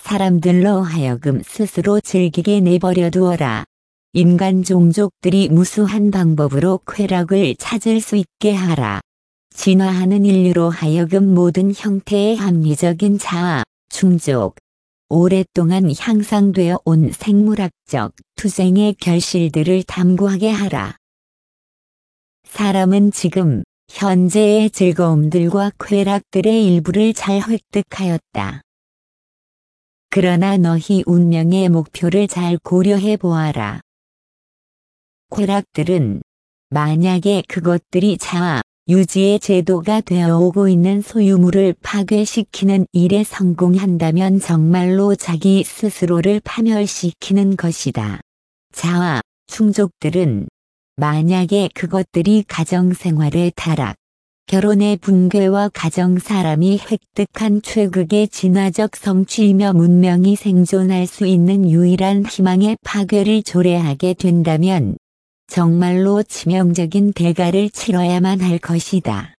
사람들로 하여금 스스로 즐기게 내버려 두어라. 인간 종족들이 무수한 방법으로 쾌락을 찾을 수 있게 하라. 진화하는 인류로 하여금 모든 형태의 합리적인 자아, 충족, 오랫동안 향상되어 온 생물학적 투쟁의 결실들을 탐구하게 하라. 사람은 지금 현재의 즐거움들과 쾌락들의 일부를 잘 획득하였다. 그러나 너희 운명의 목표를 잘 고려해 보아라. 쾌락들은 만약에 그것들이 자아, 유지의 제도가 되어오고 있는 소유물을 파괴시키는 일에 성공한다면 정말로 자기 스스로를 파멸시키는 것이다. 자아, 충족들은 만약에 그것들이 가정생활의 타락, 결혼의 붕괴와 가정사람이 획득한 최극의 진화적 성취이며 문명이 생존할 수 있는 유일한 희망의 파괴를 초래하게 된다면 정말로 치명적인 대가를 치러야만 할 것이다.